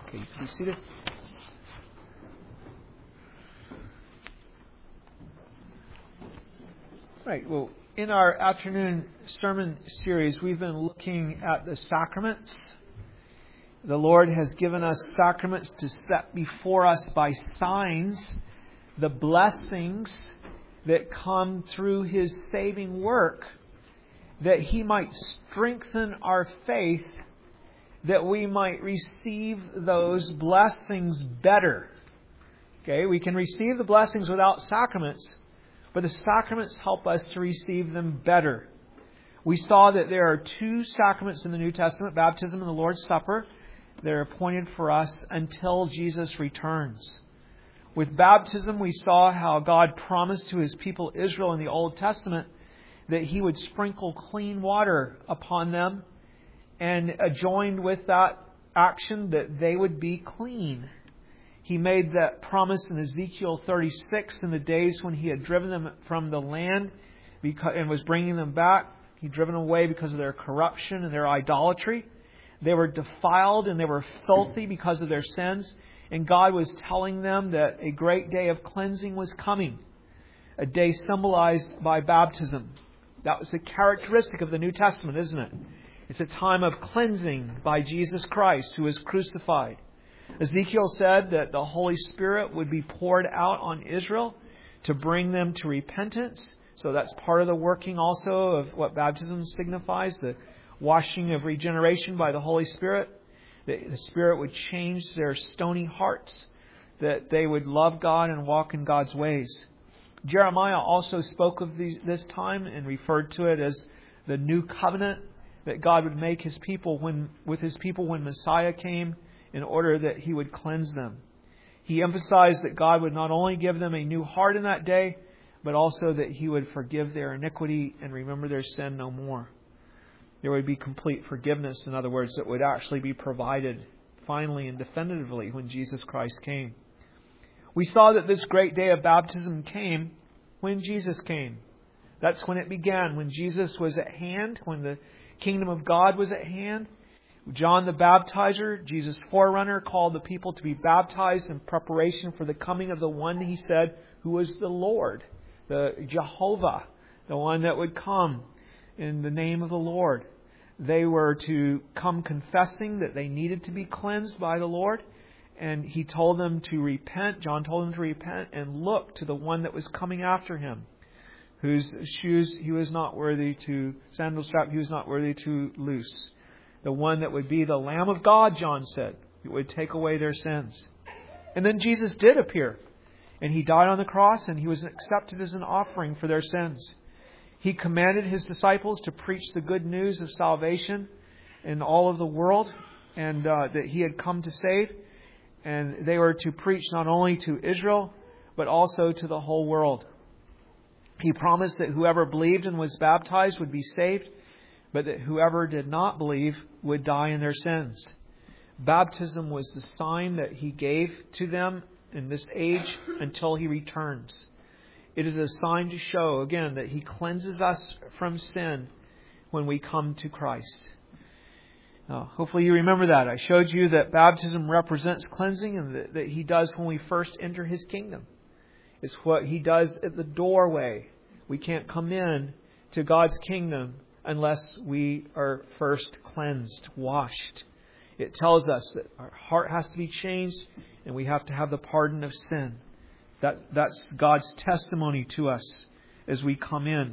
Okay, you can be seated. Right, well, in our afternoon sermon series, we've been looking at the sacraments. The Lord has given us sacraments to set before us by signs the blessings that come through His saving work, that He might strengthen our faith, that we might receive those blessings better. Okay, we can receive the blessings without sacraments, but the sacraments help us to receive them better. We saw that there are two sacraments in the New Testament, baptism and the Lord's Supper. They're appointed for us until Jesus returns. With baptism, we saw how God promised to His people Israel in the Old Testament that He would sprinkle clean water upon them, and joined with that action that they would be clean. He made that promise in Ezekiel 36 in the days when He had driven them from the land and was bringing them back. He'd driven them away because of their corruption and their idolatry. They were defiled and they were filthy because of their sins. And God was telling them that a great day of cleansing was coming. A day symbolized by baptism. That was the characteristic of the New Testament, isn't it? It's a time of cleansing by Jesus Christ, who is crucified. Ezekiel said that the Holy Spirit would be poured out on Israel to bring them to repentance. So that's part of the working also of what baptism signifies, the washing of regeneration by the Holy Spirit. The Spirit would change their stony hearts, that they would love God and walk in God's ways. Jeremiah also spoke of this time and referred to it as the new covenant that God would make His people with His people when Messiah came, in order that He would cleanse them. He emphasized that God would not only give them a new heart in that day, but also that He would forgive their iniquity and remember their sin no more. There would be complete forgiveness, in other words, that would actually be provided finally and definitively when Jesus Christ came. We saw that this great day of baptism came when Jesus came. That's when it began, when Jesus was at hand, when the kingdom of God was at hand. John the Baptizer, Jesus' forerunner, called the people to be baptized in preparation for the coming of the one, he said, who was the Lord, the Jehovah, the one that would come in the name of the Lord. They were to come confessing that they needed to be cleansed by the Lord, and He told them to repent. John told them to repent and look to the one that was coming after Him, whose shoes he was not worthy to, sandal strap he was not worthy to loose. The one that would be the Lamb of God, John said. It would take away their sins. And then Jesus did appear. And He died on the cross and He was accepted as an offering for their sins. He commanded His disciples to preach the good news of salvation in all of the world, and that He had come to save. And they were to preach not only to Israel, but also to the whole world. He promised that whoever believed and was baptized would be saved, but that whoever did not believe would die in their sins. Baptism was the sign that He gave to them in this age until He returns. It is a sign to show, again, that He cleanses us from sin when we come to Christ. Hopefully you remember that. I showed you that baptism represents cleansing, and that He does when we first enter His kingdom. It's what He does at the doorway. We can't come in to God's kingdom unless we are first cleansed, washed. It tells us that our heart has to be changed and we have to have the pardon of sin. That's God's testimony to us as we come in.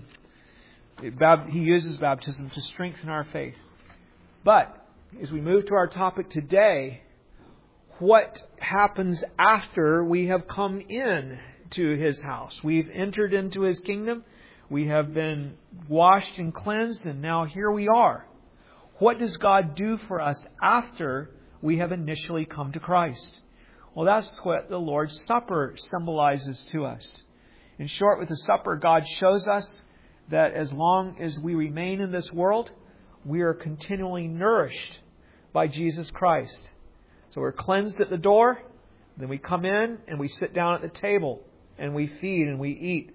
He uses baptism to strengthen our faith. But as we move to our topic today, what happens after we have come in to His house? We've entered into His kingdom. We have been washed and cleansed, and now here we are. What does God do for us after we have initially come to Christ? Well, that's what the Lord's Supper symbolizes to us. In short, with the supper, God shows us that as long as we remain in this world, we are continually nourished by Jesus Christ. So we're cleansed at the door, then we come in and we sit down at the table and we feed and we eat.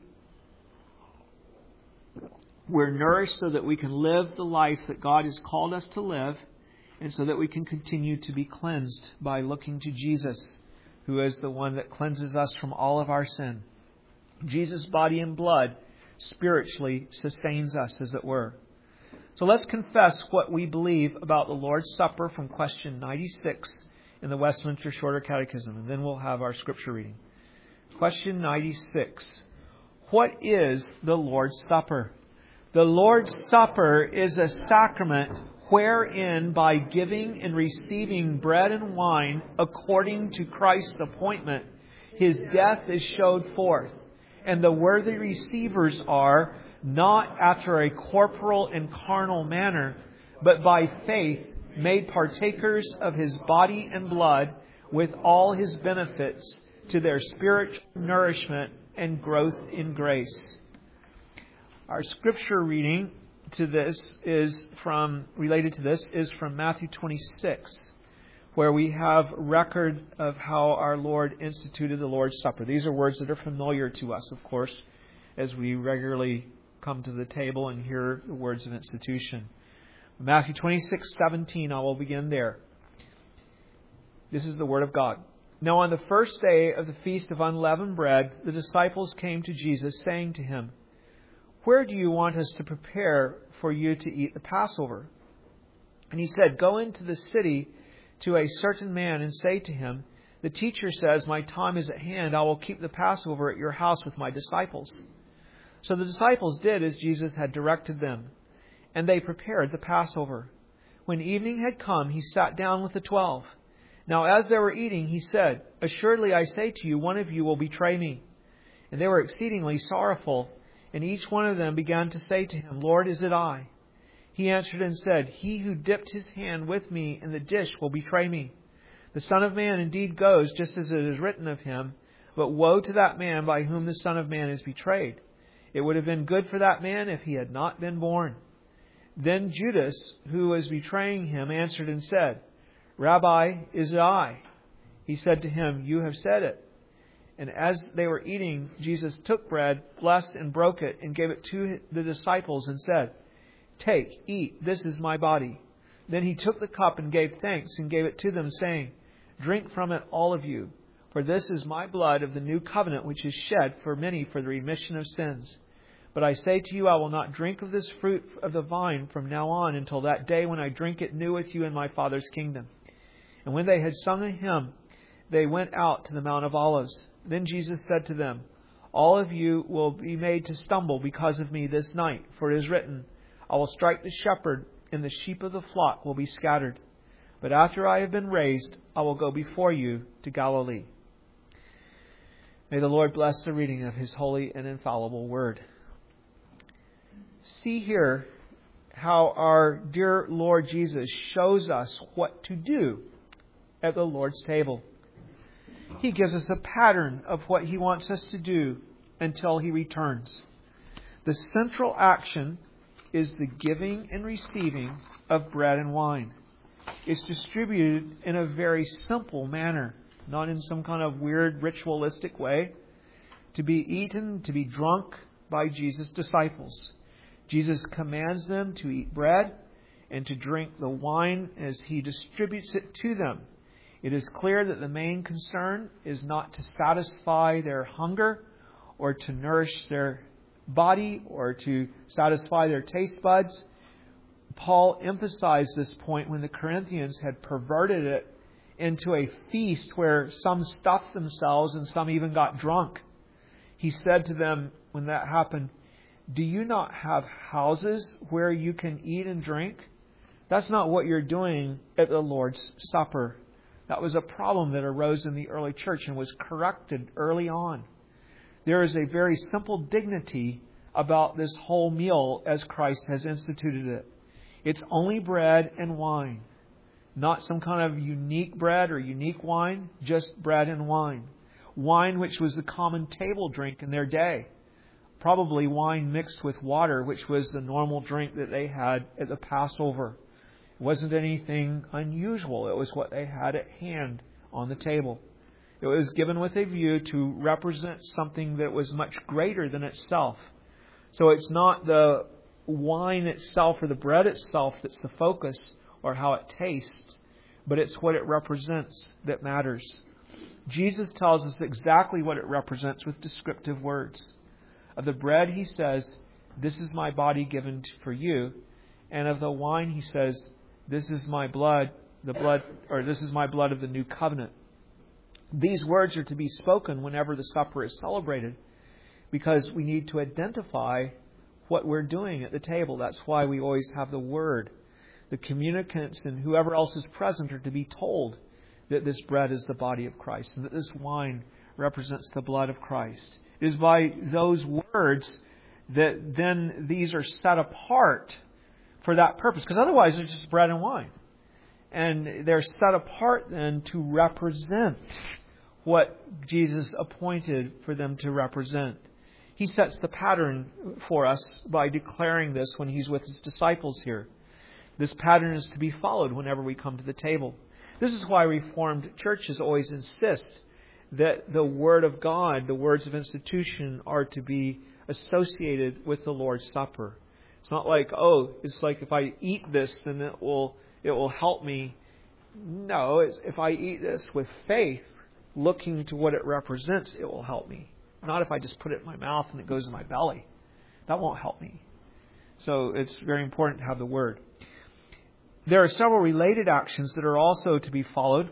We're nourished so that we can live the life that God has called us to live, and so that we can continue to be cleansed by looking to Jesus, who is the one that cleanses us from all of our sin. Jesus' body and blood spiritually sustains us, as it were. So let's confess what we believe about the Lord's Supper from question 96 in the Westminster Shorter Catechism, and then we'll have our scripture reading. Question 96. What is the Lord's Supper? The Lord's Supper is a sacrament wherein, by giving and receiving bread and wine according to Christ's appointment, His death is showed forth, and the worthy receivers are, not after a corporal and carnal manner, but by faith made partakers of His body and blood with all His benefits to their spiritual nourishment and growth in grace. Our scripture reading related to this is from Matthew 26, where we have record of how our Lord instituted the Lord's Supper. These are words that are familiar to us, of course, as we regularly come to the table and hear the words of institution. Matthew 26:17, I will begin there. This is the Word of God. Now on the first day of the Feast of Unleavened Bread, the disciples came to Jesus, saying to Him, "Where do you want us to prepare for you to eat the Passover?" And He said, "Go into the city to a certain man and say to him, 'The teacher says, my time is at hand. I will keep the Passover at your house with my disciples.' So the disciples did as Jesus had directed them, and they prepared the Passover. When evening had come, He sat down with the 12. Now as they were eating, He said, 'Assuredly I say to you, one of you will betray me.' And they were exceedingly sorrowful, and each one of them began to say to Him, 'Lord, is it I?' He answered and said, 'He who dipped his hand with me in the dish will betray me. The Son of Man indeed goes, just as it is written of Him, but woe to that man by whom the Son of Man is betrayed. It would have been good for that man if he had not been born.' Then Judas, who was betraying Him, answered and said, 'Rabbi, is it I?' He said to him, 'You have said it.' And as they were eating, Jesus took bread, blessed and broke it, and gave it to the disciples and said, 'Take, eat, this is my body.' Then He took the cup and gave thanks and gave it to them, saying, 'Drink from it, all of you, for this is my blood of the new covenant, which is shed for many for the remission of sins. But I say to you, I will not drink of this fruit of the vine from now on until that day when I drink it new with you in my Father's kingdom.' And when they had sung a hymn, they went out to the Mount of Olives. Then Jesus said to them, 'All of you will be made to stumble because of me this night, for it is written, I will strike the shepherd, and the sheep of the flock will be scattered. But after I have been raised, I will go before you to Galilee.'" May the Lord bless the reading of His holy and infallible Word. See here how our dear Lord Jesus shows us what to do at the Lord's table. He gives us a pattern of what He wants us to do until He returns. The central action is the giving and receiving of bread and wine. It's distributed in a very simple manner, not in some kind of weird ritualistic way, to be eaten, to be drunk by Jesus' disciples. Jesus commands them to eat bread and to drink the wine as He distributes it to them. It is clear that the main concern is not to satisfy their hunger or to nourish their body or to satisfy their taste buds. Paul emphasized this point when the Corinthians had perverted it into a feast where some stuffed themselves and some even got drunk. He said to them when that happened, "Do you not have houses where you can eat and drink?" That's not what you're doing at the Lord's Supper. That was a problem that arose in the early church and was corrected early on. There is a very simple dignity about this whole meal as Christ has instituted it. It's only bread and wine. Not some kind of unique bread or unique wine, just bread and wine. Wine which was the common table drink in their day. Probably wine mixed with water, which was the normal drink that they had at the Passover. It wasn't anything unusual. It was what they had at hand on the table. It was given with a view to represent something that was much greater than itself. So it's not the wine itself or the bread itself that's the focus. or how it tastes, but it's what it represents that matters. Jesus tells us exactly what it represents with descriptive words. Of the bread, He says, "This is my body given for you." And of the wine, He says, "This is my blood, this is my blood of the new covenant." These words are to be spoken whenever the supper is celebrated, because we need to identify what we're doing at the table. That's why we always have the word. The communicants and whoever else is present are to be told that this bread is the body of Christ and that this wine represents the blood of Christ. It is by those words that then these are set apart for that purpose, because otherwise it's just bread and wine. And they're set apart then to represent what Jesus appointed for them to represent. He sets the pattern for us by declaring this when He's with His disciples here. This pattern is to be followed whenever we come to the table. This is why Reformed churches always insist that the Word of God, the words of institution, are to be associated with the Lord's Supper. It's not like, it's like if I eat this, then it will help me. No, if I eat this with faith, looking to what it represents, it will help me. Not if I just put it in my mouth and it goes in my belly. That won't help me. So it's very important to have the Word. There are several related actions that are also to be followed.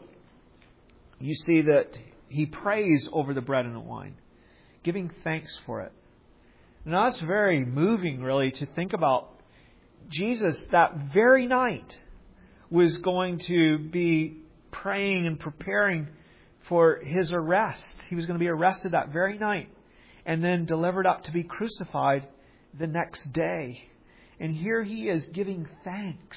You see that He prays over the bread and the wine, giving thanks for it. Now that's very moving, really, to think about. Jesus, that very night, was going to be praying and preparing for His arrest. He was going to be arrested that very night and then delivered up to be crucified the next day. And here He is giving thanks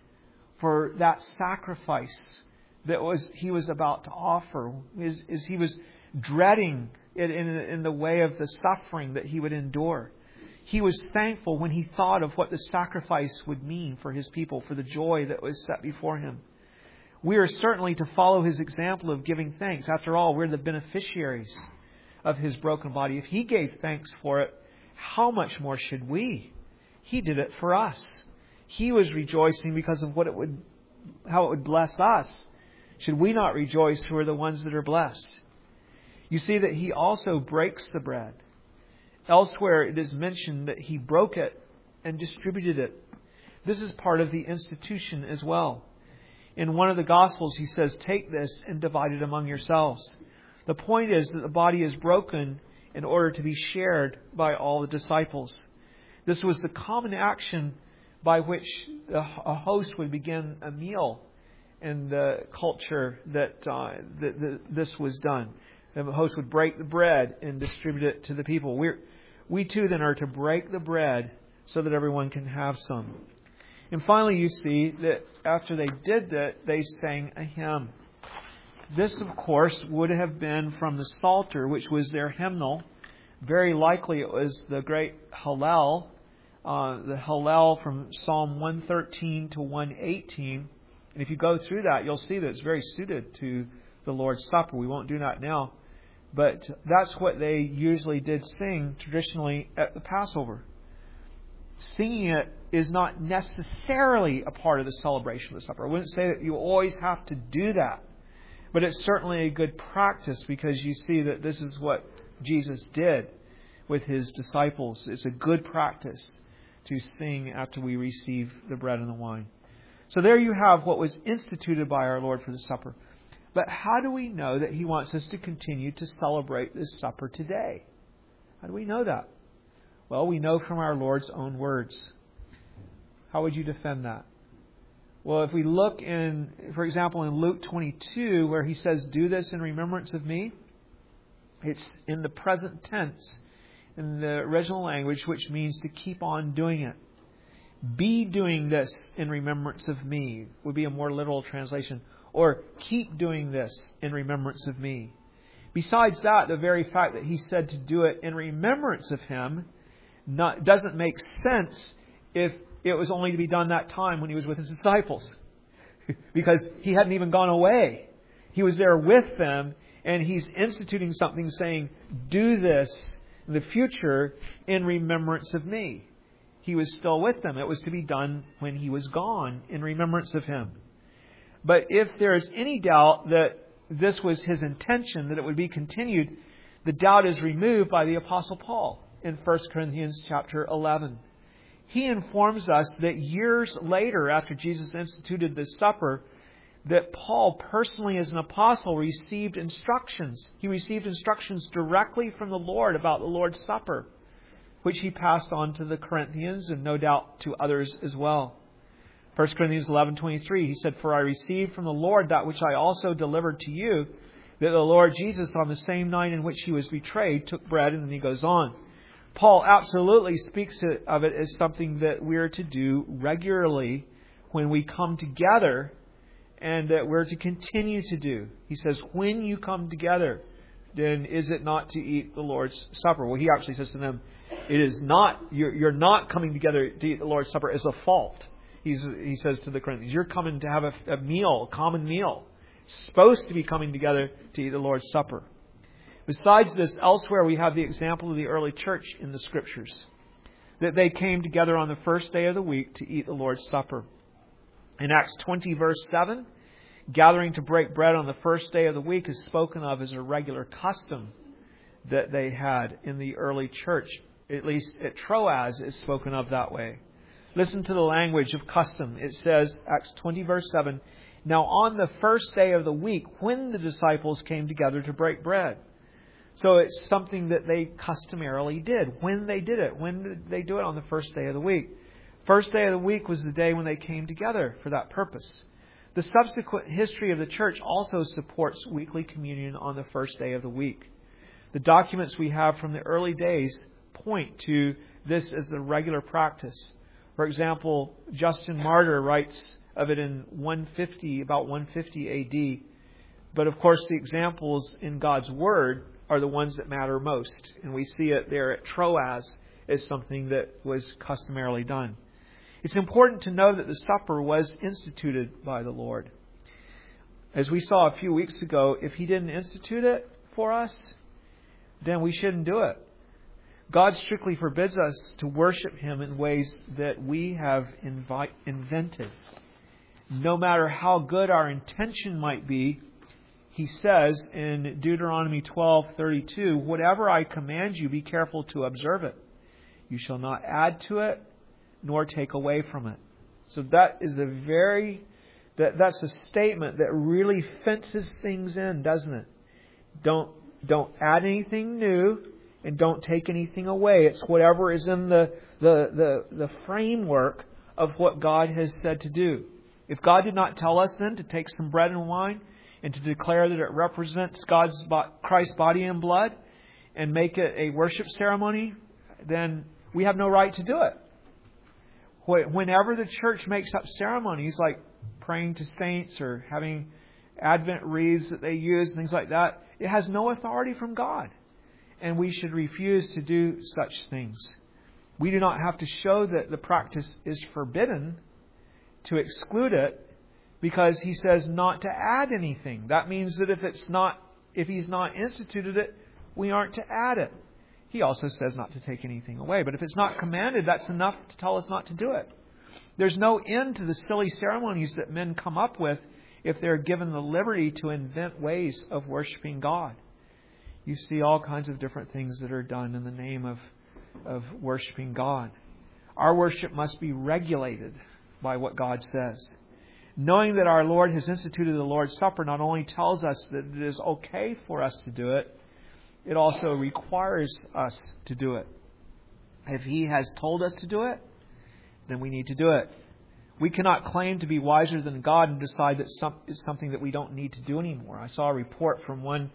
for that sacrifice that He was about to offer, as He was dreading it in the way of the suffering that He would endure. He was thankful when He thought of what the sacrifice would mean for His people, for the joy that was set before Him. We are certainly to follow His example of giving thanks. After all, we're the beneficiaries of His broken body. If He gave thanks for it, how much more should we? He did it for us. He was rejoicing because of how it would bless us. Should we not rejoice who are the ones that are blessed? You see that He also breaks the bread. Elsewhere it is mentioned that He broke it and distributed it. This is part of the institution as well. In one of the Gospels He says, "Take this and divide it among yourselves." The point is that the body is broken in order to be shared by all the disciples. This was the common action by which a host would begin a meal in the culture that this was done. The host would break the bread and distribute it to the people. We too then are to break the bread so that everyone can have some. And finally you see that after they did that, they sang a hymn. This, of course, would have been from the Psalter, which was their hymnal. Very likely it was the great Hallel, the Hallel from Psalm 113 to 118. And if you go through that, you'll see that it's very suited to the Lord's Supper. We won't do that now. But that's what they usually did sing traditionally at the Passover. Singing it is not necessarily a part of the celebration of the supper. I wouldn't say that you always have to do that. But it's certainly a good practice, because you see that this is what Jesus did with His disciples. It's a good practice to sing after we receive the bread and the wine. So there you have what was instituted by our Lord for the supper. But how do we know that He wants us to continue to celebrate this supper today? How do we know that? Well, we know from our Lord's own words. How would you defend that? Well, if we look for example, in Luke 22, where He says, "Do this in remembrance of me," it's in the present tense in the original language, which means to keep on doing it. "Be doing this in remembrance of me" would be a more literal translation. Or, "Keep doing this in remembrance of me." Besides that, the very fact that He said to do it in remembrance of Him doesn't make sense if it was only to be done that time when He was with His disciples. Because He hadn't even gone away. He was there with them, and He's instituting something saying, "Do this in the future in remembrance of me." He was still with them. It was to be done when He was gone in remembrance of Him. But if there is any doubt that this was His intention, that it would be continued, the doubt is removed by the Apostle Paul in 1 Corinthians chapter 11. He informs us that years later, after Jesus instituted this supper, that Paul personally as an apostle received instructions. He received instructions directly from the Lord about the Lord's Supper, which he passed on to the Corinthians and no doubt to others as well. 1 Corinthians 11:23, he said, "For I received from the Lord that which I also delivered to you, that the Lord Jesus, on the same night in which He was betrayed, took bread," and then he goes on. Paul absolutely speaks of it as something that we're to do regularly when we come together, and that we're to continue to do. He says, when you come together, then is it not to eat the Lord's Supper? Well, he actually says to them, it is not, you're not coming together to eat the Lord's Supper as a fault. He says to the Corinthians, you're coming to have a meal, a common meal. Supposed to be coming together to eat the Lord's Supper. Besides this, elsewhere we have the example of the early church in the Scriptures, that they came together on the first day of the week to eat the Lord's Supper. In Acts 20, verse 7, gathering to break bread on the first day of the week is spoken of as a regular custom that they had in the early church. At least at Troas it's spoken of that way. Listen to the language of custom. It says, Acts 20, verse 7, "Now on the first day of the week, when the disciples came together to break bread." So it's something that they customarily did. When they did it. When did they do it? On the first day of the week. First day of the week was the day when they came together for that purpose. The subsequent history of the church also supports weekly communion on the first day of the week. The documents we have from the early days point to this as the regular practice. For example, Justin Martyr writes of it in about 150 AD. But of course, the examples in God's Word are the ones that matter most. And we see it there at Troas as something that was customarily done. It's important to know that the supper was instituted by the Lord. As we saw a few weeks ago, if He didn't institute it for us, then we shouldn't do it. God strictly forbids us to worship Him in ways that we have invented. No matter how good our intention might be, He says in Deuteronomy 12:32, "Whatever I command you, be careful to observe it. You shall not add to it, nor take away from it." So that is that's a statement that really fences things in, doesn't it? Don't add anything new, and don't take anything away. It's whatever is in the framework of what God has said to do. If God did not tell us then to take some bread and wine and to declare that it represents Christ's body and blood and make it a worship ceremony, then we have no right to do it. Whenever the church makes up ceremonies like praying to saints or having Advent wreaths that they use, things like that, it has no authority from God. And we should refuse to do such things. We do not have to show that the practice is forbidden to exclude it, because He says not to add anything. That means that if He's not instituted it, we aren't to add it. He also says not to take anything away. But if it's not commanded, that's enough to tell us not to do it. There's no end to the silly ceremonies that men come up with if they're given the liberty to invent ways of worshiping God. You see all kinds of different things that are done in the name of worshiping God. Our worship must be regulated by what God says. Knowing that our Lord has instituted the Lord's Supper not only tells us that it is okay for us to do it, it also requires us to do it. If He has told us to do it, then we need to do it. We cannot claim to be wiser than God and decide that it's something that we don't need to do anymore. I saw a report from one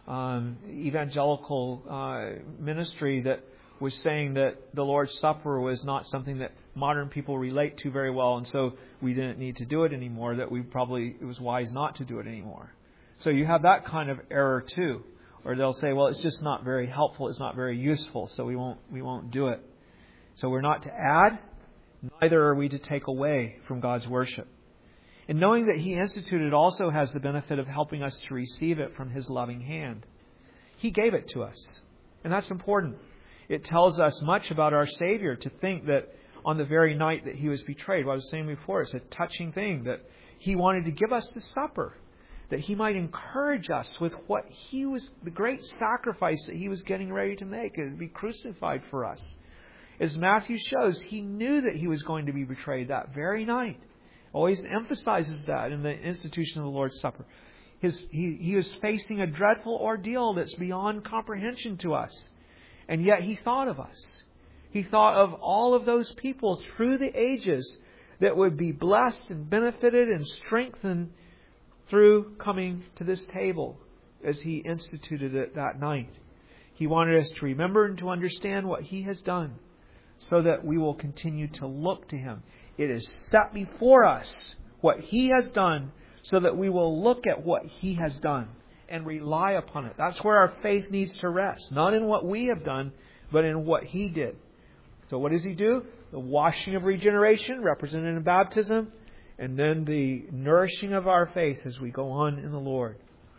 evangelical ministry that was saying that the Lord's Supper was not something that modern people relate to very well, and so we didn't need to do it anymore, that it was wise not to do it anymore. So you have that kind of error too. Or they'll say, well, it's just not very helpful, it's not very useful, so we won't do it. So we're not to add, neither are we to take away from God's worship. And knowing that He instituted also has the benefit of helping us to receive it from His loving hand. He gave it to us, and that's important. It tells us much about our Savior to think that on the very night that He was betrayed. What I was saying before, it's a touching thing that He wanted to give us the supper, that He might encourage us with what He was, the great sacrifice that He was getting ready to make, to be crucified for us. As Matthew shows, He knew that He was going to be betrayed that very night. Always emphasizes that in the institution of the Lord's Supper. He was facing a dreadful ordeal that's beyond comprehension to us. And yet He thought of us. He thought of all of those people through the ages that would be blessed and benefited and strengthened through coming to this table as He instituted it that night. He wanted us to remember and to understand what He has done so that we will continue to look to Him. It is set before us what He has done so that we will look at what He has done and rely upon it. That's where our faith needs to rest. Not in what we have done, but in what He did. So what does He do? The washing of regeneration, represented in baptism, and then the nourishing of our faith as we go on in the Lord.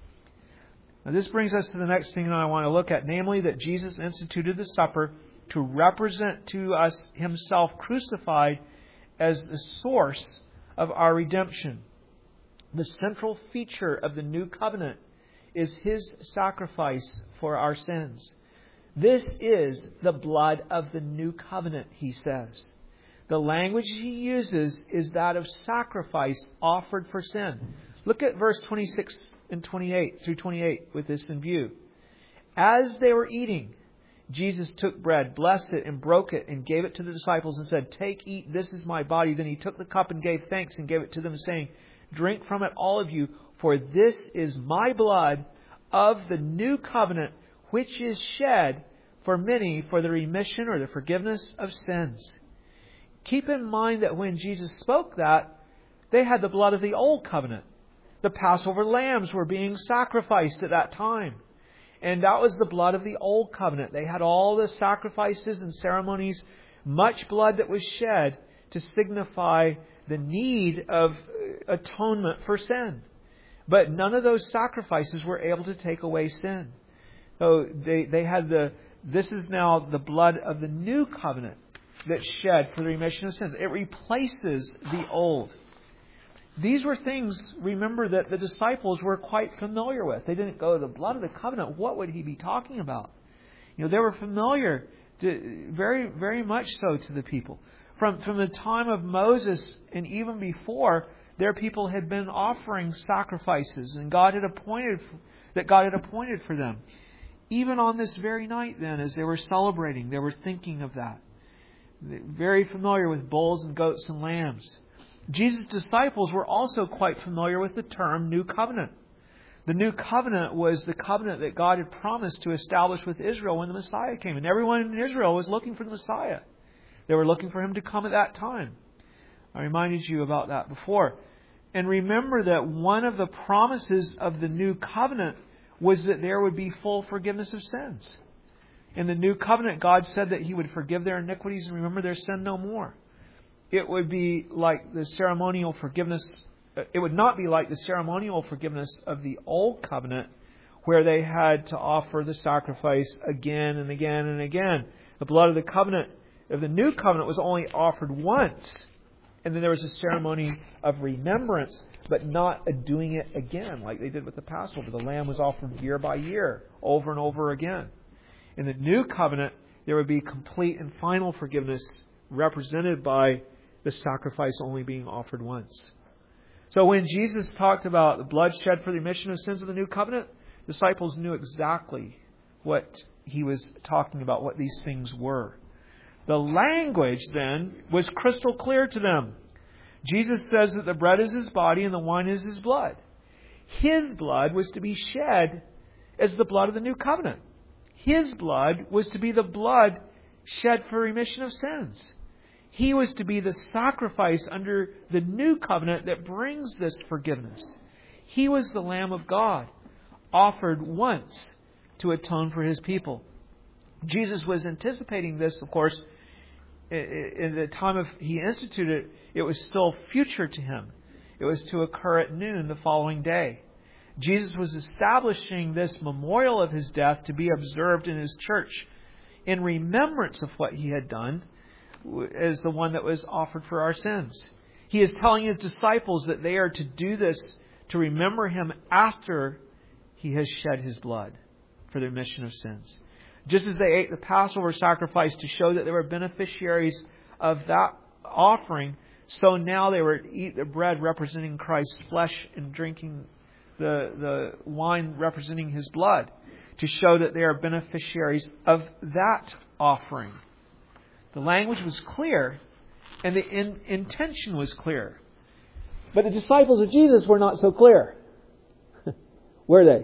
Now this brings us to the next thing that I want to look at, namely that Jesus instituted the supper to represent to us Himself crucified as the source of our redemption. The central feature of the new covenant is His sacrifice for our sins. This is the blood of the new covenant, He says. The language He uses is that of sacrifice offered for sin. Look at verse 26 and 28 through 28 with this in view. As they were eating, Jesus took bread, blessed it, and broke it, and gave it to the disciples and said, "Take, eat, this is my body." Then He took the cup and gave thanks and gave it to them, saying, "Drink from it, all of you, for this is my blood of the new covenant, which is shed for many for the remission or the forgiveness of sins." Keep in mind that when Jesus spoke that, they had the blood of the old covenant. The Passover lambs were being sacrificed at that time. And that was the blood of the old covenant. They had all the sacrifices and ceremonies, much blood that was shed to signify the need of atonement for sin. But none of those sacrifices were able to take away sin. So they had this is now the blood of the new covenant that's shed for the remission of sins. It replaces the old. These were things, remember, that the disciples were quite familiar with. They didn't go, the blood of the covenant, what would He be talking about? They were familiar, very, very much so to the people. From the time of Moses and even before, their people had been offering sacrifices, and God had appointed for them. Even on this very night then, as they were celebrating, they were thinking of that. Very familiar with bulls and goats and lambs. Jesus' disciples were also quite familiar with the term New Covenant. The New Covenant was the covenant that God had promised to establish with Israel when the Messiah came. And everyone in Israel was looking for the Messiah. They were looking for Him to come at that time. I reminded you about that before. And remember that one of the promises of the New Covenant was that there would be full forgiveness of sins. In the New Covenant, God said that He would forgive their iniquities and remember their sin no more. It would be like the ceremonial forgiveness. It would not be like the ceremonial forgiveness of the Old Covenant, where they had to offer the sacrifice again and again and again. The blood of the covenant, of the New Covenant, was only offered once. And then there was a ceremony of remembrance, but not a doing it again, like they did with the Passover. The lamb was offered year by year, over and over again. In the New Covenant, there would be complete and final forgiveness represented by the sacrifice only being offered once. So when Jesus talked about the blood shed for the remission of sins of the New Covenant, disciples knew exactly what He was talking about, what these things were. The language then was crystal clear to them. Jesus says that the bread is His body and the wine is His blood. His blood was to be shed as the blood of the New Covenant. His blood was to be the blood shed for remission of sins. He was to be the sacrifice under the New Covenant that brings this forgiveness. He was the Lamb of God, offered once to atone for His people. Jesus was anticipating this, of course, in the time of He instituted it. It was still future to Him. It was to occur at noon the following day. Jesus was establishing this memorial of His death to be observed in His church in remembrance of what He had done, as the one that was offered for our sins. He is telling His disciples that they are to do this to remember Him after He has shed His blood for the remission of sins. Just as they ate the Passover sacrifice to show that they were beneficiaries of that offering, so now they were to eat the bread representing Christ's flesh and drinking the wine representing His blood, to show that they are beneficiaries of that offering. The language was clear, and the intention was clear. But the disciples of Jesus were not so clear. Were they?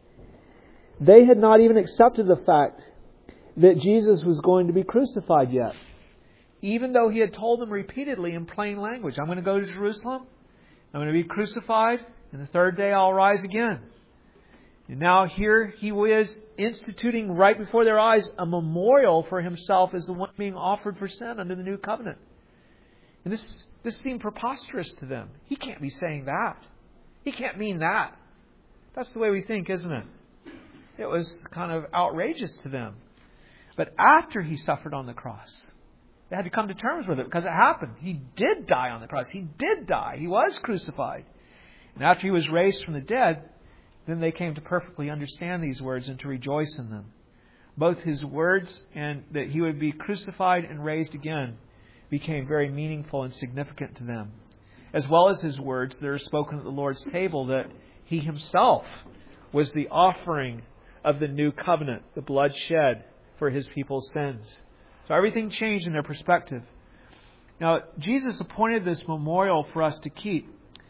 They had not even accepted the fact that Jesus was going to be crucified yet. Even though He had told them repeatedly in plain language, I'm going to go to Jerusalem, I'm going to be crucified, and the third day I'll rise again. And now here He was instituting right before their eyes a memorial for Himself as the one being offered for sin under the new covenant. And this seemed preposterous to them. He can't be saying that. He can't mean that. That's the way we think, isn't it? It was kind of outrageous to them. But after He suffered on the cross, they had to come to terms with it because it happened. He did die on the cross. He did die. He was crucified. And after He was raised from the dead, then they came to perfectly understand these words and to rejoice in them. Both His words and that He would be crucified and raised again became very meaningful and significant to them. As well as His words that are spoken at the Lord's table, that He Himself was the offering of the new covenant, the blood shed for His people's sins. So everything changed in their perspective. Now, Jesus appointed this memorial for us to keep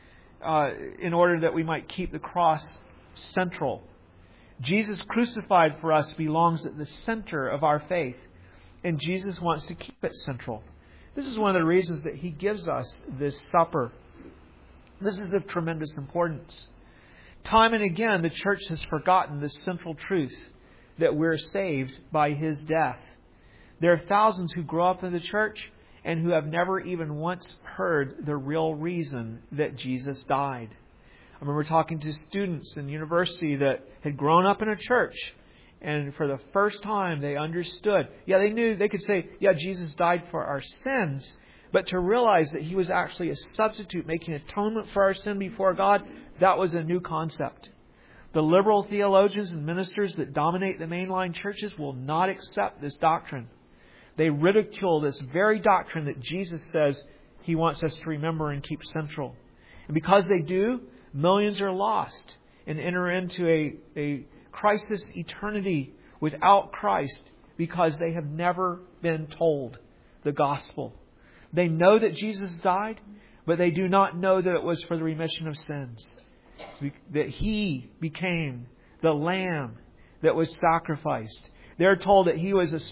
in order that we might keep the cross central. Jesus crucified for us belongs at the center of our faith, and Jesus wants to keep it central. This is one of the reasons that He gives us this supper. This is of tremendous importance. Time and again, the church has forgotten this central truth that we're saved by His death. There are thousands who grow up in the church and who have never even once heard the real reason that Jesus died. I remember talking to students in university that had grown up in a church, and for the first time they understood. Yeah, they knew, they could say, yeah, Jesus died for our sins, but to realize that He was actually a substitute making atonement for our sin before God, that was a new concept. The liberal theologians and ministers that dominate the mainline churches will not accept this doctrine. They ridicule this very doctrine that Jesus says He wants us to remember and keep central. And because they do, millions are lost and enter into a crisis eternity without Christ because they have never been told the gospel. They know that Jesus died, but they do not know that it was for the remission of sins. That He became the lamb that was sacrificed. They're told that He was a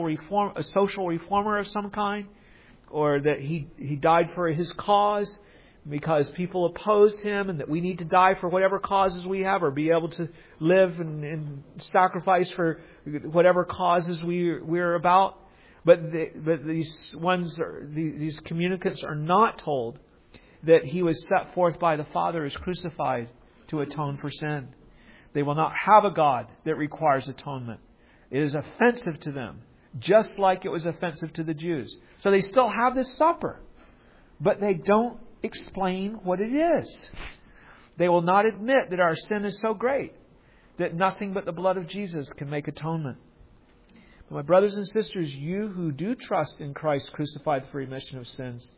social reformer of some kind, or that he died for His cause because people opposed Him, and that we need to die for whatever causes we have, or be able to live and sacrifice for whatever causes we're about. But these communicants are not told that He was set forth by the Father as crucified to atone for sin. They will not have a God that requires atonement. It is offensive to them, just like it was offensive to the Jews. So they still have this supper, but they don't explain what it is. They will not admit that our sin is so great that nothing but the blood of Jesus can make atonement. But my brothers and sisters, you who do trust in Christ crucified for remission of sins,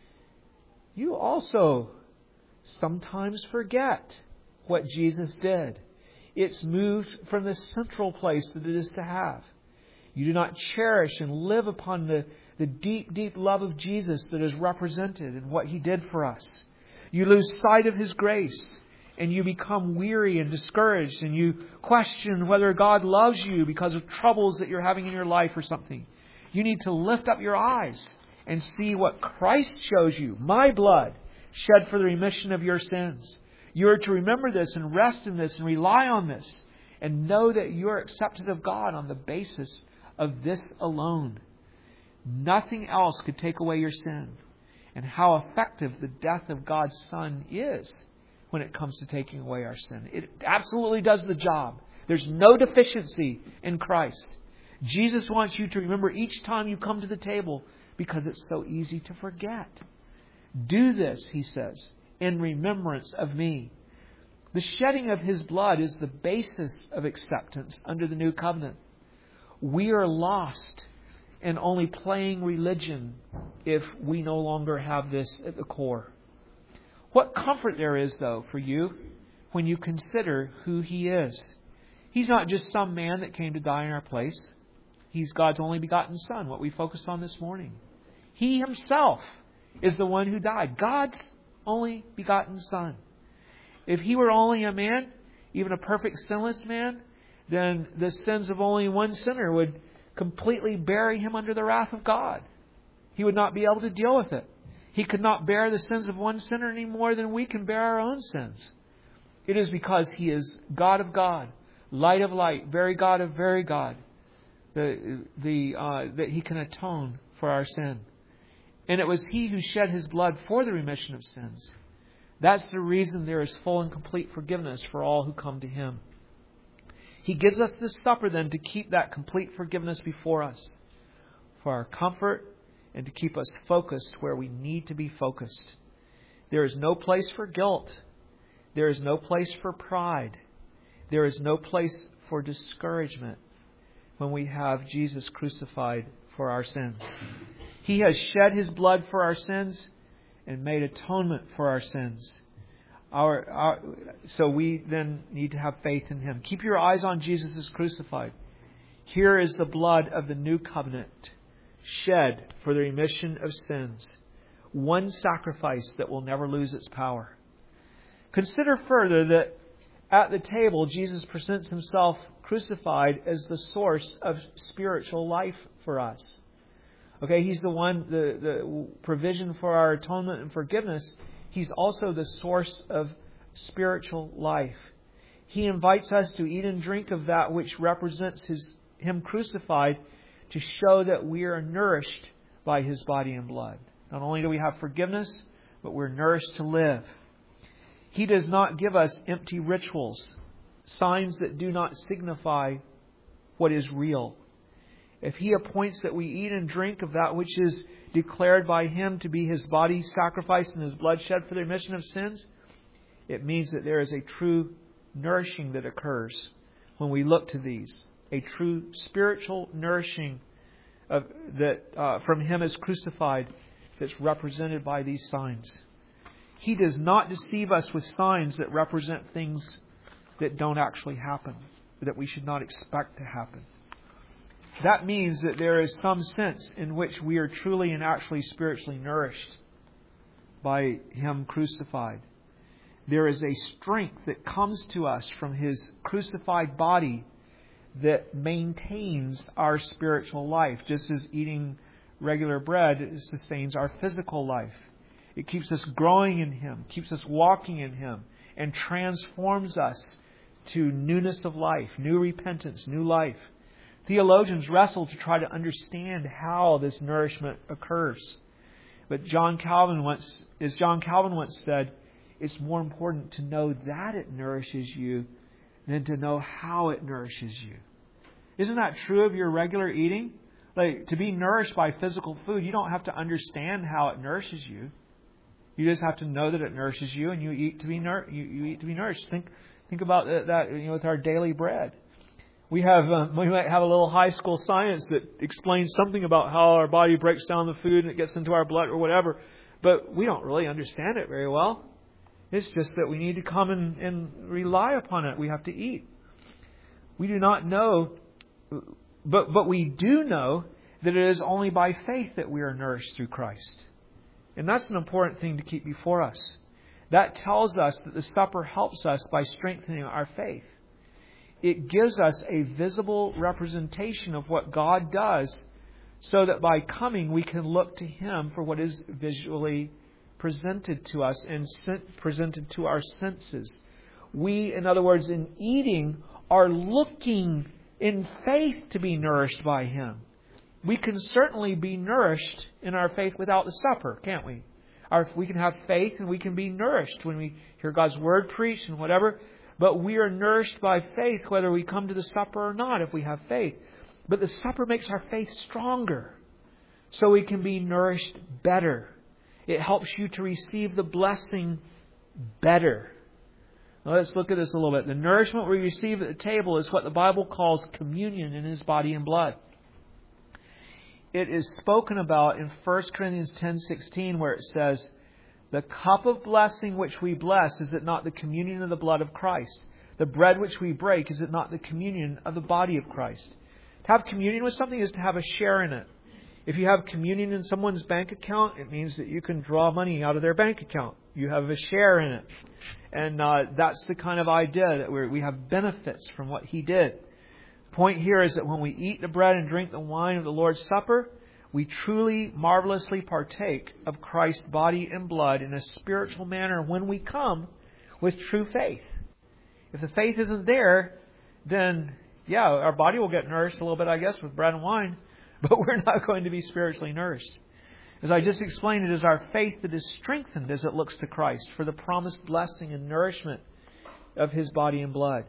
you also sometimes forget what Jesus did. It's moved from the central place that it is to have. You do not cherish and live upon the deep, deep love of Jesus that is represented in what He did for us. You lose sight of His grace, and you become weary and discouraged, and you question whether God loves you because of troubles that you're having in your life or something. You need to lift up your eyes and see what Christ shows you. My blood shed for the remission of your sins. You are to remember this and rest in this and rely on this and know that you are accepted of God on the basis of this alone. Nothing else could take away your sin. And how effective the death of God's Son is when it comes to taking away our sin. It absolutely does the job. There's no deficiency in Christ. Jesus wants you to remember each time you come to the table because it's so easy to forget. Do this, he says, in remembrance of me. The shedding of His blood is the basis of acceptance under the new covenant. We are lost and only playing religion if we no longer have this at the core. What comfort there is, though, for you when you consider who He is. He's not just some man that came to die in our place. He's God's only begotten Son, what we focused on this morning. He Himself is the one who died. God's only begotten Son. If He were only a man, even a perfect sinless man, then the sins of only one sinner would completely bury Him under the wrath of God. He would not be able to deal with it. He could not bear the sins of one sinner any more than we can bear our own sins. It is because He is God of God, light of light, very God of very God, that He can atone for our sin. And it was He who shed His blood for the remission of sins. That's the reason there is full and complete forgiveness for all who come to Him. He gives us this supper then to keep that complete forgiveness before us, for our comfort and to keep us focused where we need to be focused. There is no place for guilt. There is no place for pride. There is no place for discouragement when we have Jesus crucified for our sins. He has shed His blood for our sins and made atonement for our sins. So we then need to have faith in Him. Keep your eyes on Jesus as crucified. Here is the blood of the new covenant, shed for the remission of sins. One sacrifice that will never lose its power. Consider further that at the table, Jesus presents Himself crucified as the source of spiritual life for us. Okay, He's the one, the provision for our atonement and forgiveness. He's also the source of spiritual life. He invites us to eat and drink of that which represents Him crucified, to show that we are nourished by His body and blood. Not only do we have forgiveness, but we're nourished to live. He does not give us empty rituals, signs that do not signify what is real. If He appoints that we eat and drink of that which is declared by Him to be His body sacrificed and His blood shed for the remission of sins, it means that there is a true nourishing that occurs when we look to these. A true spiritual nourishing from Him as crucified that's represented by these signs. He does not deceive us with signs that represent things that don't actually happen, that we should not expect to happen. That means that there is some sense in which we are truly and actually spiritually nourished by Him crucified. There is a strength that comes to us from His crucified body that maintains our spiritual life, just as eating regular bread sustains our physical life. It keeps us growing in Him, keeps us walking in Him, and transforms us to newness of life, new repentance, new life. Theologians wrestle to try to understand how this nourishment occurs. But as John Calvin once said, it's more important to know that it nourishes you than to know how it nourishes you. Isn't that true of your regular eating? Like, to be nourished by physical food, you don't have to understand how it nourishes you. You just have to know that it nourishes you, and you eat to be nourished. Think about that. With our daily bread, we might have a little high school science that explains something about how our body breaks down the food and it gets into our blood or whatever, but we don't really understand it very well. It's just that we need to come and rely upon it. We have to eat. We do not know, but we do know that it is only by faith that we are nourished through Christ. And that's an important thing to keep before us. That tells us that the supper helps us by strengthening our faith. It gives us a visible representation of what God does, so that by coming we can look to Him for what is visually presented to us and presented to our senses. We, in other words, in eating, are looking in faith to be nourished by Him. We can certainly be nourished in our faith without the supper, can't we? We can have faith and we can be nourished when we hear God's Word preached and whatever. But we are nourished by faith whether we come to the supper or not, if we have faith. But the supper makes our faith stronger, so we can be nourished better. It helps you to receive the blessing better. Now let's look at this a little bit. The nourishment we receive at the table is what the Bible calls communion in His body and blood. It is spoken about in 1 Corinthians 10:16, where it says, "The cup of blessing which we bless, is it not the communion of the blood of Christ? The bread which we break, is it not the communion of the body of Christ?" To have communion with something is to have a share in it. If you have communion in someone's bank account, it means that you can draw money out of their bank account. You have a share in it. And that's the kind of idea that we have benefits from what He did. The point here is that when we eat the bread and drink the wine of the Lord's Supper, we truly, marvelously partake of Christ's body and blood in a spiritual manner when we come with true faith. If the faith isn't there, then, yeah, our body will get nourished a little bit, I guess, with bread and wine, but we're not going to be spiritually nourished. As I just explained, it is our faith that is strengthened as it looks to Christ for the promised blessing and nourishment of His body and blood.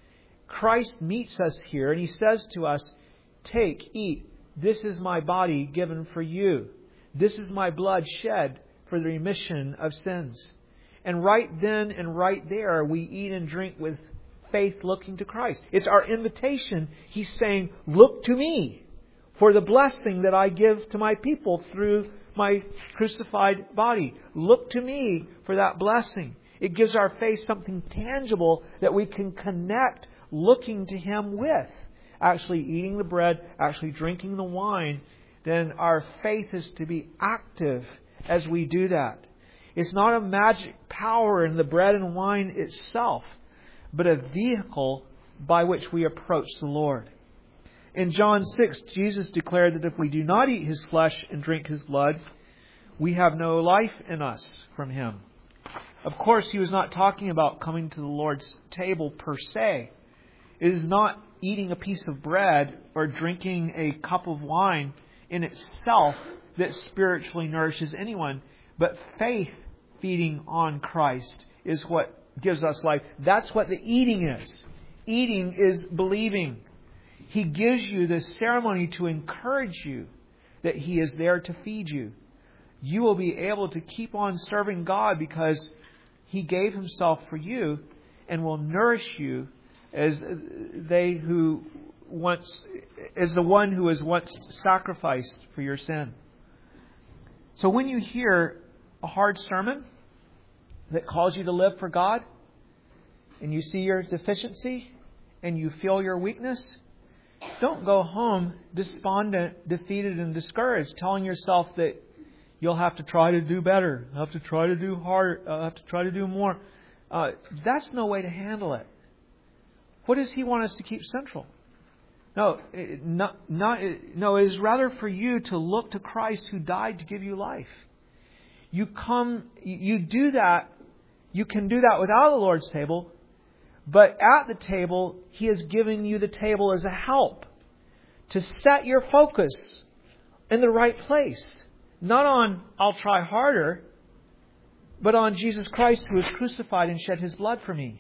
Christ meets us here and He says to us, "Take, eat. This is my body given for you. This is my blood shed for the remission of sins." And right then and right there, we eat and drink with faith looking to Christ. It's our invitation. He's saying, "Look to me for the blessing that I give to my people through my crucified body. Look to me for that blessing." It gives our faith something tangible that we can connect looking to Him with. Actually eating the bread, actually drinking the wine, then our faith is to be active as we do that. It's not a magic power in the bread and wine itself, but a vehicle by which we approach the Lord. In John 6, Jesus declared that if we do not eat His flesh and drink His blood, we have no life in us from Him. Of course, He was not talking about coming to the Lord's table per se. It is not eating a piece of bread or drinking a cup of wine in itself that spiritually nourishes anyone, but faith feeding on Christ is what gives us life. That's what the eating is. Eating is believing. He gives you the ceremony to encourage you that He is there to feed you. You will be able to keep on serving God because He gave Himself for you and will nourish you as the one who was once sacrificed for your sin. So when you hear a hard sermon that calls you to live for God, and you see your deficiency, and you feel your weakness, don't go home despondent, defeated, and discouraged, telling yourself that you'll have to try to do better, I'll have to try to do harder, I'll have to try to do more. That's no way to handle it. What does He want us to keep central? No, it is rather for you to look to Christ who died to give you life. You do that. You can do that without the Lord's table, but at the table, He has given you the table as a help to set your focus in the right place. Not on, I'll try harder, but on Jesus Christ who was crucified and shed His blood for me.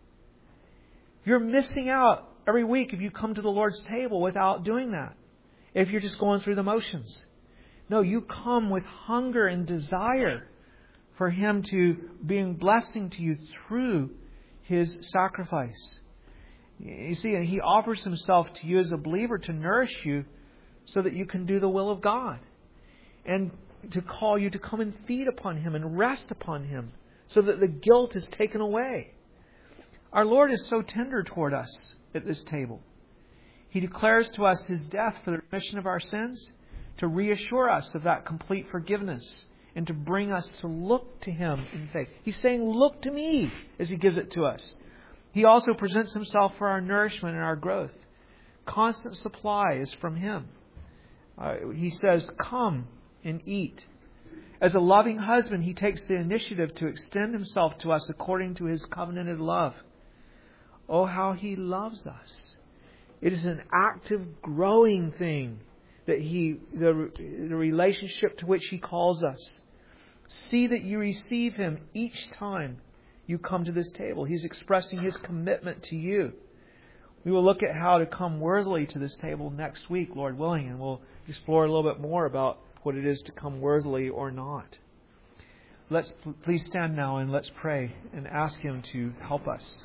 You're missing out every week if you come to the Lord's table without doing that. If you're just going through the motions. No, you come with hunger and desire for Him to be a blessing to you through His sacrifice. You see, He offers Himself to you as a believer to nourish you so that you can do the will of God. And to call you to come and feed upon Him and rest upon Him so that the guilt is taken away. Our Lord is so tender toward us at this table. He declares to us His death for the remission of our sins, to reassure us of that complete forgiveness, and to bring us to look to Him in faith. He's saying, "Look to me," as He gives it to us. He also presents Himself for our nourishment and our growth. Constant supply is from Him. He says, "Come and eat." As a loving husband, He takes the initiative to extend Himself to us according to His covenanted love. Oh, how He loves us. It is an active, growing thing that the relationship to which He calls us. See that you receive Him each time you come to this table. He's expressing His commitment to you. We will look at how to come worthily to this table next week, Lord willing, and we'll explore a little bit more about what it is to come worthily or not. Let's please stand now and let's pray and ask Him to help us.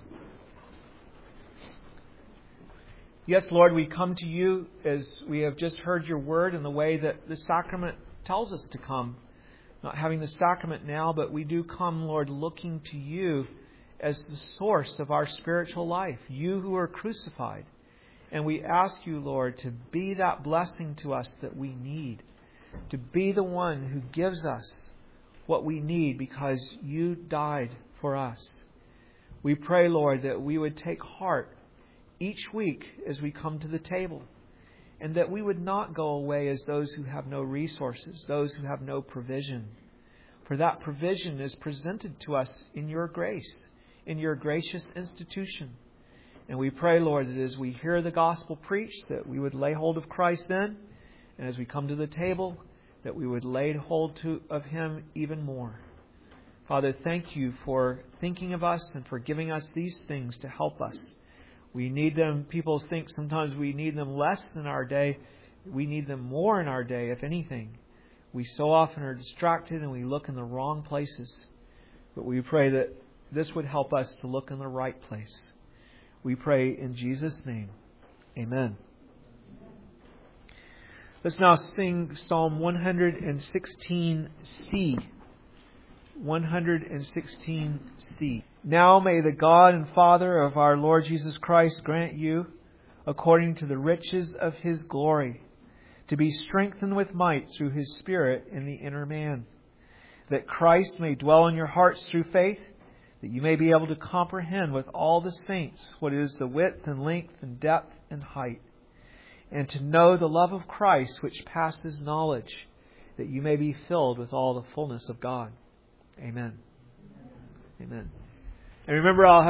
Yes, Lord, we come to You as we have just heard Your word in the way that the sacrament tells us to come. Not having the sacrament now, but we do come, Lord, looking to You as the source of our spiritual life, You who are crucified. And we ask You, Lord, to be that blessing to us that we need, to be the one who gives us what we need because You died for us. We pray, Lord, that we would take heart each week as we come to the table, and that we would not go away as those who have no resources, those who have no provision. For that provision is presented to us in Your grace, in Your gracious institution. And we pray, Lord, that as we hear the gospel preached, that we would lay hold of Christ then, and as we come to the table, that we would lay hold of Him even more. Father, thank You for thinking of us and for giving us these things to help us. We need them. People think sometimes we need them less in our day. We need them more in our day, if anything. We so often are distracted and we look in the wrong places. But we pray that this would help us to look in the right place. We pray in Jesus' name. Amen. Let's now sing Psalm 116C. 116C. Now may the God and Father of our Lord Jesus Christ grant you, according to the riches of His glory, to be strengthened with might through His Spirit in the inner man, that Christ may dwell in your hearts through faith, that you may be able to comprehend with all the saints what is the width and length and depth and height, and to know the love of Christ which passes knowledge, that you may be filled with all the fullness of God. Amen. Amen. And remember, I'll have